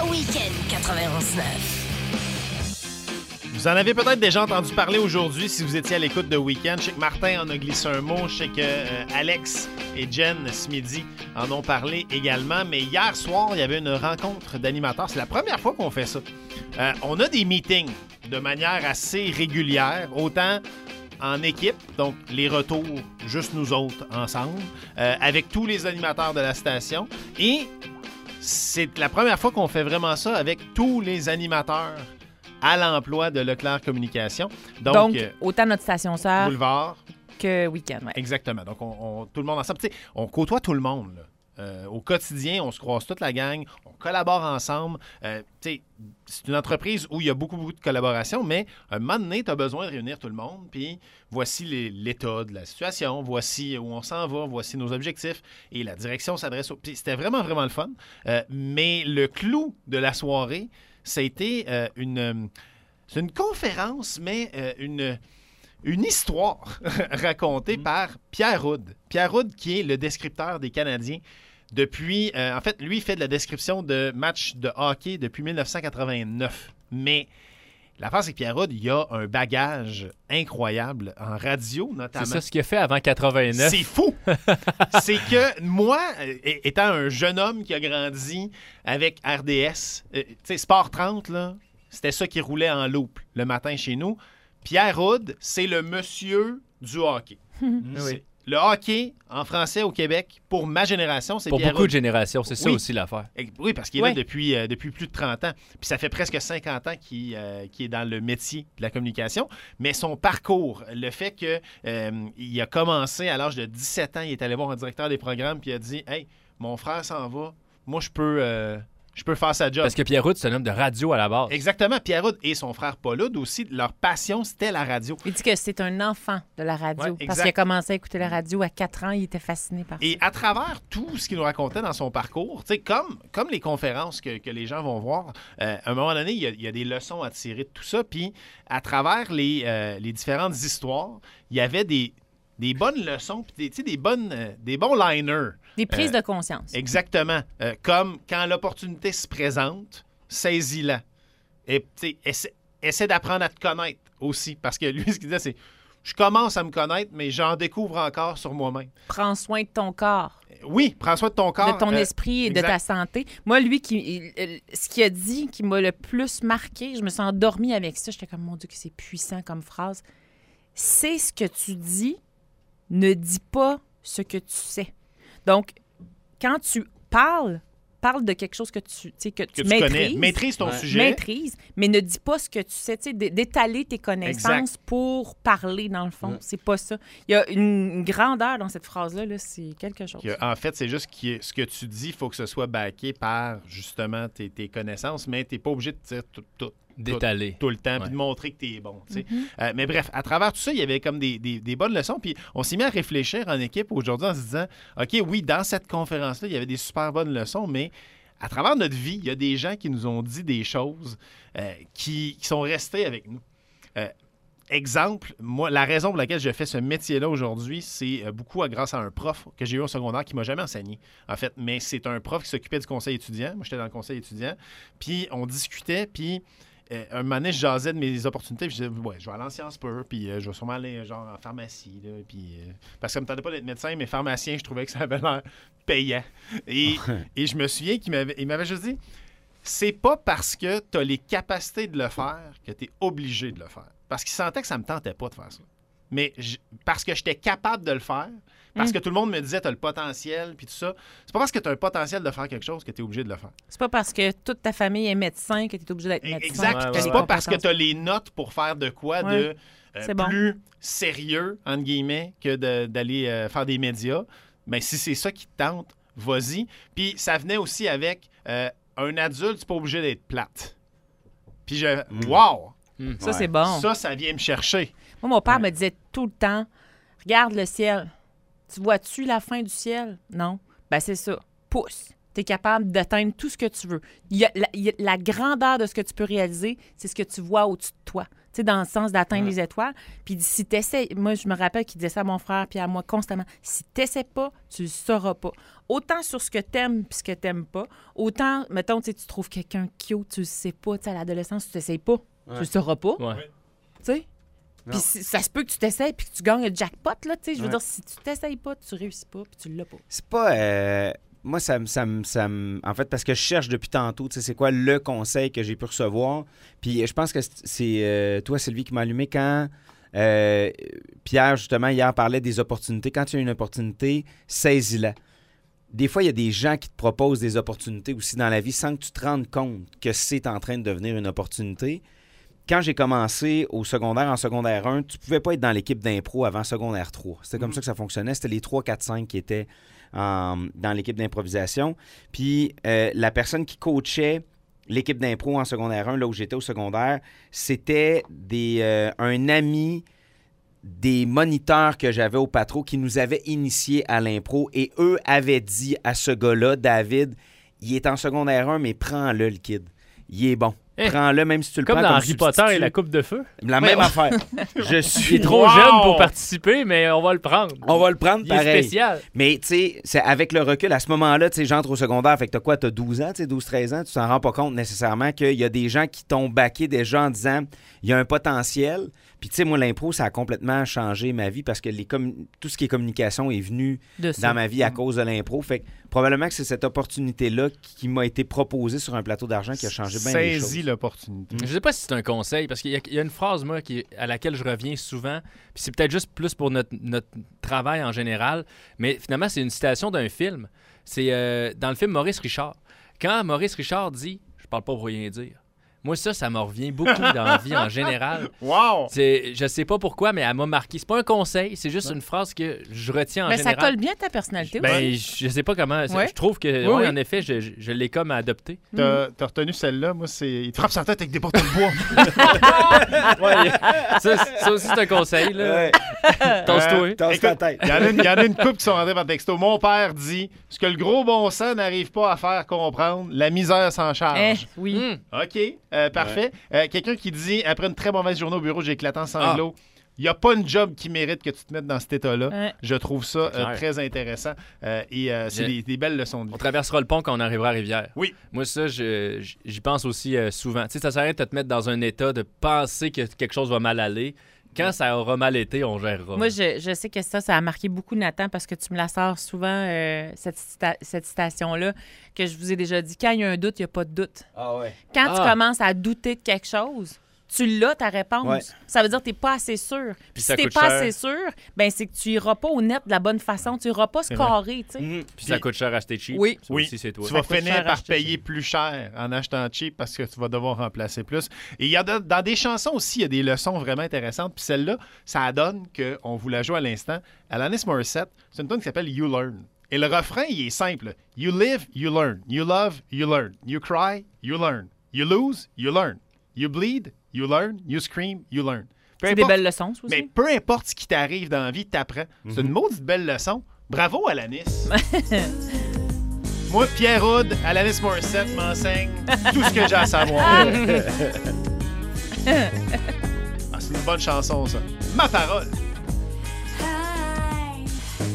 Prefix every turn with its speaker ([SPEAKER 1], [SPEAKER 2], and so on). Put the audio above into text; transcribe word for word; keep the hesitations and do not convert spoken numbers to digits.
[SPEAKER 1] Week-end quatre-vingt-onze neuf.
[SPEAKER 2] Vous en avez peut-être déjà entendu parler aujourd'hui si vous étiez à l'écoute de Week-end. Je sais que Martin en a glissé un mot. Je sais que euh, Alex et Jen ce midi en ont parlé également. Mais hier soir, il y avait une rencontre d'animateurs. C'est la première fois qu'on fait ça. Euh, on a des meetings de manière assez régulière, autant en équipe, donc les retours, juste nous autres ensemble, euh, avec tous les animateurs de la station. Et c'est la première fois qu'on fait vraiment ça avec tous les animateurs à l'emploi de Leclerc Communication. Donc,
[SPEAKER 3] Donc
[SPEAKER 2] euh,
[SPEAKER 3] autant notre station sœur
[SPEAKER 2] Boulevard.
[SPEAKER 3] que Week-end. Ouais.
[SPEAKER 2] Exactement. Donc, on, on- tout le monde ensemble. Tu sais, on côtoie tout le monde. Là. Euh, au quotidien, on se croise toute la gang, on collabore ensemble. Euh, tu sais, c'est une entreprise où il y a beaucoup, beaucoup de collaboration, mais à un moment donné, tu as besoin de réunir tout le monde. Puis voici les- l'état de la situation, voici où on s'en va, voici nos objectifs. Et la direction s'adresse au. Puis c'était vraiment, vraiment le fun. Euh, mais le clou de la soirée, ça a été euh, une. euh, C'est une conférence, mais euh, une. Une histoire racontée par Pierre Houd. Pierre Houd, qui est le descripteur des Canadiens depuis... euh, en fait, lui, il fait de la description de matchs de hockey depuis dix-neuf cent quatre-vingt-neuf. Mais l'affaire, c'est que Pierre Houd, il a un bagage incroyable en radio, notamment.
[SPEAKER 4] C'est ça ce qu'il a fait avant quatre-vingt-neuf.
[SPEAKER 2] C'est fou! C'est que moi, euh, étant un jeune homme qui a grandi avec R D S, euh, tu sais, Sport trente, là, c'était ça qui roulait en loop le matin chez nous. Pierre Houd, c'est le monsieur du hockey. C'est- Le hockey, en français au Québec, pour ma génération, c'est
[SPEAKER 4] Pour
[SPEAKER 2] Pierre
[SPEAKER 4] beaucoup
[SPEAKER 2] Houd.
[SPEAKER 4] de générations, c'est ça
[SPEAKER 2] Oui.
[SPEAKER 4] aussi l'affaire.
[SPEAKER 2] Eh, Oui, parce qu'il est
[SPEAKER 3] Ouais.
[SPEAKER 2] là depuis, euh, depuis plus de trente ans. Puis ça fait presque cinquante ans qu'il euh, qu'il est dans le métier de la communication. Mais son parcours, le fait qu'il a commencé à l'âge de dix-sept ans, il est allé voir un directeur des programmes puis il a dit « Hey, mon frère s'en va, moi je peux, euh, je peux faire sa job. »
[SPEAKER 4] Parce que Pierre Houd, c'est un homme de radio à la base.
[SPEAKER 2] Exactement. Pierre Houd et son frère Paul Houd aussi, leur passion, c'était la radio.
[SPEAKER 3] Il dit que c'est un enfant de la radio.
[SPEAKER 2] Ouais,
[SPEAKER 3] parce
[SPEAKER 2] exact.
[SPEAKER 3] qu'il a commencé à écouter la radio à quatre ans. Il était fasciné par ça.
[SPEAKER 2] Et à travers tout ce qu'il nous racontait dans son parcours, tu sais, comme, comme les conférences que, que les gens vont voir, euh, à un moment donné, il y, a, il y a des leçons à tirer de tout ça. Puis, à travers les, euh, les différentes histoires, il y avait des, des bonnes leçons, puis des, tu sais, des, bonnes, euh, des bons liners.
[SPEAKER 3] Des prises
[SPEAKER 2] Euh,
[SPEAKER 3] de conscience.
[SPEAKER 2] Exactement. Euh, comme quand l'opportunité se présente, saisis-la. Et tu sais, essaie, essaie d'apprendre à te connaître aussi. Parce que lui, ce qu'il disait, c'est je commence à me connaître, mais j'en découvre encore sur moi-même.
[SPEAKER 3] Prends soin de ton corps,
[SPEAKER 2] Oui, prends soin de ton corps.
[SPEAKER 3] de ton
[SPEAKER 2] euh,
[SPEAKER 3] esprit et de
[SPEAKER 2] exact.
[SPEAKER 3] ta santé. Moi, lui, qui, il- il- ce qu'il a dit qui m'a le plus marqué, je me suis endormie avec ça. J'étais comme, mon Dieu, que c'est puissant comme phrase. C'est ce que tu dis, ne dis pas ce que tu sais. Donc, quand tu parles, parle de quelque chose que tu, tu sais, que tu
[SPEAKER 2] Que tu
[SPEAKER 3] maîtrises.
[SPEAKER 2] connais. Maîtrise ton
[SPEAKER 4] Ouais.
[SPEAKER 2] sujet.
[SPEAKER 3] Maîtrise, mais ne dis pas ce que tu sais, tu sais, d'é- d'étaler tes connaissances
[SPEAKER 2] Exact.
[SPEAKER 3] pour parler, dans le fond.
[SPEAKER 4] Ouais.
[SPEAKER 3] C'est pas ça. Il y a une, une grandeur dans cette phrase-là, là, c'est quelque chose.
[SPEAKER 2] Que, en fait, c'est juste que ce que tu dis, il faut que ce soit backé par, justement, tes, tes connaissances, mais tu n'es pas obligé de dire tout, tout,
[SPEAKER 4] D'étaler.
[SPEAKER 2] tout le temps,
[SPEAKER 4] Ouais.
[SPEAKER 2] puis de montrer que tu es bon. tu sais.
[SPEAKER 3] Mm-hmm.
[SPEAKER 2] Euh, mais bref, à travers tout ça, il y avait comme des, des- des bonnes leçons. Puis on s'est mis à réfléchir en équipe aujourd'hui en se disant, OK, oui, dans cette conférence-là, il y avait des super bonnes leçons, mais à travers notre vie, il y a des gens qui nous ont dit des choses euh, qui, qui sont restées avec nous. Euh, exemple, moi, la raison pour laquelle je fais ce métier-là aujourd'hui, c'est euh, beaucoup à- grâce à un prof que j'ai eu au secondaire qui m'a jamais enseigné, en fait. Mais c'est un prof qui s'occupait du conseil étudiant. Moi, j'étais dans le conseil étudiant. Puis on discutait, puis euh, un moment donné, je jasais de mes opportunités. Puis je disais, ouais, je vais aller en Sciences Po, puis euh, je vais sûrement aller genre en pharmacie. Là, puis, euh, parce que ça me tentait pas d'être médecin, mais pharmacien, je trouvais que ça avait l'air payant. Et, et je me souviens qu'il m'avait, il m'avait juste dit, c'est pas parce que tu as les capacités de le faire que tu es obligé de le faire. Parce qu'il sentait que ça me tentait pas de faire ça. Mais j- parce que j'étais capable de le faire, parce
[SPEAKER 3] Mm.
[SPEAKER 2] que tout le monde me disait, tu as le potentiel, puis tout ça. C'est pas parce que tu as un potentiel de faire quelque chose que tu es obligé de le faire.
[SPEAKER 3] C'est pas parce que toute ta famille est médecin que tu es obligé d'être médecin.
[SPEAKER 2] Exact.
[SPEAKER 4] Ouais,
[SPEAKER 2] Puis
[SPEAKER 4] ouais,
[SPEAKER 2] c'est
[SPEAKER 4] ouais.
[SPEAKER 2] pas parce que tu as les notes pour faire de quoi
[SPEAKER 3] Ouais.
[SPEAKER 2] de euh,
[SPEAKER 3] C'est bon.
[SPEAKER 2] plus sérieux, entre guillemets, que de- d'aller euh, faire des médias. Mais si c'est ça qui te tente, vas-y. Puis ça venait aussi avec euh, un adulte, c'est pas obligé d'être plate. Puis je. Wow!
[SPEAKER 3] Ça, c'est bon.
[SPEAKER 2] Ça, ça vient me chercher.
[SPEAKER 3] Moi, mon père me disait tout le temps, regarde le ciel. Tu vois-tu la fin du ciel? Non. Ben, c'est ça. Pousse. tu es capable d'atteindre tout ce que tu veux. Il y a la, il y a la grandeur de ce que tu peux réaliser, c'est ce que tu vois au-dessus de toi. Tu sais, dans le sens d'atteindre ouais. les étoiles. Puis si tu essaies, moi, je me rappelle qu'il disait ça à mon frère puis à moi constamment, si tu n'essaies pas, tu ne le sauras pas. Autant sur ce que tu aimes puis ce que tu n'aimes pas, autant, mettons, tu trouves quelqu'un cute, tu le sais pas. Tu sais, à l'adolescence, tu n'essayes pas, ouais. tu le sauras pas.
[SPEAKER 4] Ouais.
[SPEAKER 3] Tu sais? Puis ça se peut que tu t'essayes puis que tu gagnes le jackpot, là, tu sais. Je veux ouais. dire, si tu t'essayes pas, tu réussis pas puis tu l'as pas.
[SPEAKER 5] C'est pas... Euh... Moi, ça me... Ça me, ça me... En fait, parce que je cherche depuis tantôt, tu sais, c'est quoi le conseil que j'ai pu recevoir. Puis je pense que c'est euh, toi, Sylvie, qui m'a allumé quand... Euh, Pierre, justement, hier, parlait des opportunités. Quand tu as une opportunité, saisis-la. Des fois, il y a des gens qui te proposent des opportunités aussi dans la vie sans que tu te rendes compte que c'est en train de devenir une opportunité. Quand j'ai commencé au secondaire, en secondaire un, tu ne pouvais pas être dans l'équipe d'impro avant secondaire trois. C'était comme mm-hmm. ça que ça fonctionnait. C'était les trois, quatre, cinq qui étaient euh, dans l'équipe d'improvisation. Puis euh, la personne qui coachait l'équipe d'impro en secondaire un, là où j'étais au secondaire, c'était des, euh, un ami des moniteurs que j'avais au Patro qui nous avaient initiés à l'impro. Et eux avaient dit à ce gars-là, David, il est en secondaire un, mais prends-le, le kid. Il est bon. Eh, prends-le, même si tu le
[SPEAKER 4] comme
[SPEAKER 5] prends
[SPEAKER 4] dans
[SPEAKER 5] comme
[SPEAKER 4] Harry Potter et la coupe de feu.
[SPEAKER 5] La même
[SPEAKER 3] ouais.
[SPEAKER 5] affaire. Je suis
[SPEAKER 4] Il est trop wow. jeune pour participer, mais on va le prendre.
[SPEAKER 5] On va le prendre
[SPEAKER 4] Il
[SPEAKER 5] pareil.
[SPEAKER 4] est spécial.
[SPEAKER 5] Mais tu sais, avec le recul, à ce moment-là, tu sais, j'entre au secondaire, fait que t'as quoi, t'as douze ans, tu sais, douze treize ans, tu t'en rends pas compte nécessairement qu'il y a des gens qui t'ont backé déjà en disant, il y a un potentiel. Puis tu sais, moi, l'impro, ça a complètement changé ma vie parce que les com- tout ce qui est communication est venu dans ma vie à cause de l'impro. Fait que probablement que c'est cette opportunité-là qui, qui m'a été proposée sur un plateau d'argent qui a changé bien les choses.
[SPEAKER 2] Saisis l'opportunité.
[SPEAKER 4] Je sais pas si c'est un conseil, parce qu'il y a, il y a une phrase, moi, qui, à laquelle je reviens souvent, puis c'est peut-être juste plus pour notre, notre travail en général, mais finalement, c'est une citation d'un film. C'est euh, dans le film Maurice Richard. Quand Maurice Richard dit « Je parle pas pour rien dire », moi, ça, ça me revient beaucoup dans la vie en général.
[SPEAKER 2] Wow!
[SPEAKER 4] C'est, je sais pas pourquoi, mais elle m'a marqué. C'est pas un conseil, c'est juste ouais. une phrase que je retiens en
[SPEAKER 3] mais
[SPEAKER 4] général.
[SPEAKER 3] Mais ça colle bien à ta personnalité
[SPEAKER 4] ben,
[SPEAKER 3] aussi.
[SPEAKER 4] Je sais pas comment. Ouais. Je trouve que, oui, ouais, oui. en effet, je, je, je l'ai comme adopté.
[SPEAKER 2] T'as, t'as retenu celle-là? Moi, c'est... Il te frappe sa tête avec des bottes de bois.
[SPEAKER 4] ouais, ça, ça aussi, c'est un conseil. Là. Ouais. Tasse-toi.
[SPEAKER 5] Euh, tasse ta tête.
[SPEAKER 2] Il y en a une, y en a une couple qui sont rentrés par texto. Mon père dit « Ce que le gros bon sens n'arrive pas à faire comprendre, la misère s'en charge.
[SPEAKER 3] Eh, » oui.
[SPEAKER 2] Mm. OK, euh, parfait. Ouais. Euh, quelqu'un qui dit « Après une très mauvaise journée au bureau, j'ai éclaté en sanglots. Ah. » Il n'y a pas une job qui mérite que tu te mettes dans cet état-là. Ouais. Je trouve ça euh, très intéressant. Euh, et euh, c'est des, des belles leçons de vie.
[SPEAKER 4] On traversera le pont quand on arrivera à Rivière.
[SPEAKER 2] Oui.
[SPEAKER 4] Moi, ça, je, j'y pense aussi euh, souvent. Tu sais, ça s'arrête de te mettre dans un état de penser que quelque chose va mal aller. Quand ça aura mal été, on gérera.
[SPEAKER 3] Moi, je, je sais que ça, ça a marqué beaucoup Nathan parce que tu me la sors souvent, euh, cette, cita- cette citation-là, que je vous ai déjà dit. Quand il y a un doute, il n'y a pas de doute.
[SPEAKER 5] Ah ouais.
[SPEAKER 3] Quand
[SPEAKER 4] ah.
[SPEAKER 3] tu commences à douter de quelque chose, tu l'as, ta réponse. Ouais. Ça veut dire que tu n'es pas assez sûr. Puis si tu n'es pas cher. assez sûr, ben c'est que tu n'iras pas au net de la bonne façon. Tu n'iras pas scorer. Tu sais.
[SPEAKER 4] Mmh. Puis ça coûte cher à acheter cheap.
[SPEAKER 3] Oui.
[SPEAKER 4] Ça
[SPEAKER 2] oui.
[SPEAKER 4] Aussi, c'est toi.
[SPEAKER 2] Tu vas finir par payer cheap. plus cher en achetant cheap parce que tu vas devoir remplacer plus. Et il y a de, dans des chansons aussi, il y a des leçons vraiment intéressantes. Puis celle-là, ça donne qu'on vous la joue à l'instant. Alanis Morissette, c'est une tune qui s'appelle You Learn. Et le refrain, il est simple. You live, you learn. You love, you learn. You cry, you learn. You lose, you learn. You bleed, you learn. You scream, you learn.
[SPEAKER 3] Peu c'est importe, des belles leçons, aussi.
[SPEAKER 2] Mais peu importe ce qui t'arrive dans la vie, t'apprends. Mm-hmm. C'est une maudite belle leçon. Bravo, Alanis. Moi, Pierre Houd, Alanis Morissette m'enseigne tout ce que j'ai à savoir. Ah, c'est une bonne chanson, ça. Ma parole.